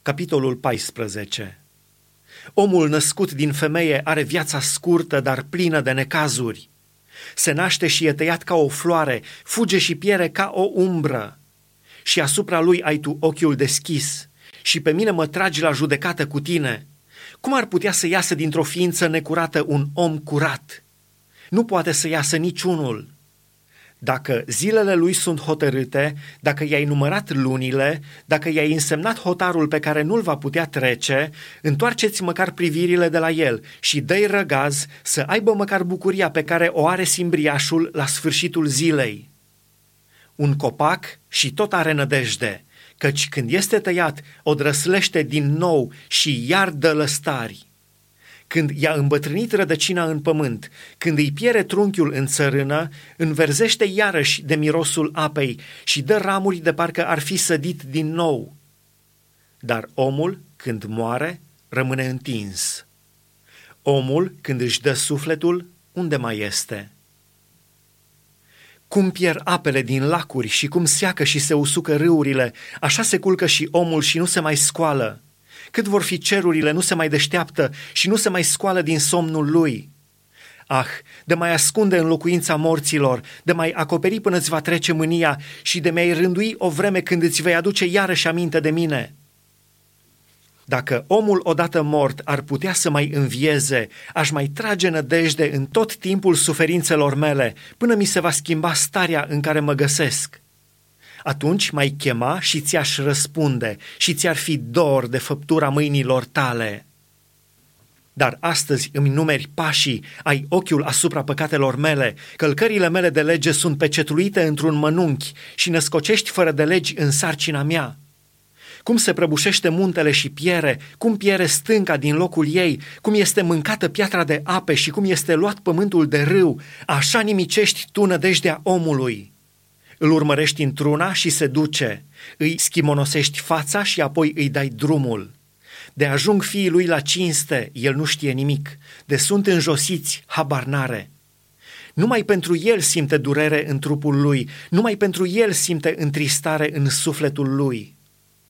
Capitolul 14. Omul născut din femeie are viața scurtă, dar plină de necazuri. Se naște și e tăiat ca o floare, fuge și piere ca o umbră. Și asupra lui ai tu ochiul deschis și pe mine mă tragi la judecată cu tine. Cum ar putea să iasă dintr-o ființă necurată un om curat? Nu poate să iasă niciunul. Dacă zilele lui sunt hotărâte, dacă i-ai numărat lunile, dacă i-ai însemnat hotarul pe care nu-l va putea trece, întoarceți măcar privirile de la el și dă-i răgaz să aibă măcar bucuria pe care o are simbriașul la sfârșitul zilei. Un copac și tot are nădejde, căci când este tăiat, o drăslește din nou și iar dă lăstari. Când i-a îmbătrânit rădăcina în pământ, când îi piere trunchiul în țărână, înverzește iarăși de mirosul apei și dă ramuri de parcă ar fi sădit din nou. Dar omul, când moare, rămâne întins. Omul, când își dă sufletul, unde mai este? Cum pierd apele din lacuri și cum seacă și se usucă râurile, așa se culcă și omul și nu se mai scoală. Cât vor fi cerurile, nu se mai deșteaptă și nu se mai scoală din somnul lui. Ah, de mai ascunde în locuința morților, de mai acoperi până îți va trece mânia și de mai rândui o vreme când îți vei aduce iarăși aminte de mine. Dacă omul odată mort ar putea să mai învieze, aș mai trage nădejde în tot timpul suferințelor mele, până mi se va schimba starea în care mă găsesc. Atunci m-ai chema și ți-aș răspunde și ți-ar fi dor de făptura mâinilor tale. Dar astăzi îmi numeri pașii, ai ochiul asupra păcatelor mele, călcările mele de lege sunt pecetluite într-un mănunchi și născocești fără de legi în sarcina mea. Cum se prăbușește muntele și piere, cum piere stânca din locul ei, cum este mâncată piatra de ape și cum este luat pământul de râu, așa nimicești tu nădejdea omului. Îl urmărești într-una și se duce, îi schimonosești fața și apoi îi dai drumul. De ajung fiii lui la cinste, el nu știe nimic, de sunt înjosiți, habar n-are. Numai pentru el simte durere în trupul lui, numai pentru el simte întristare în sufletul lui.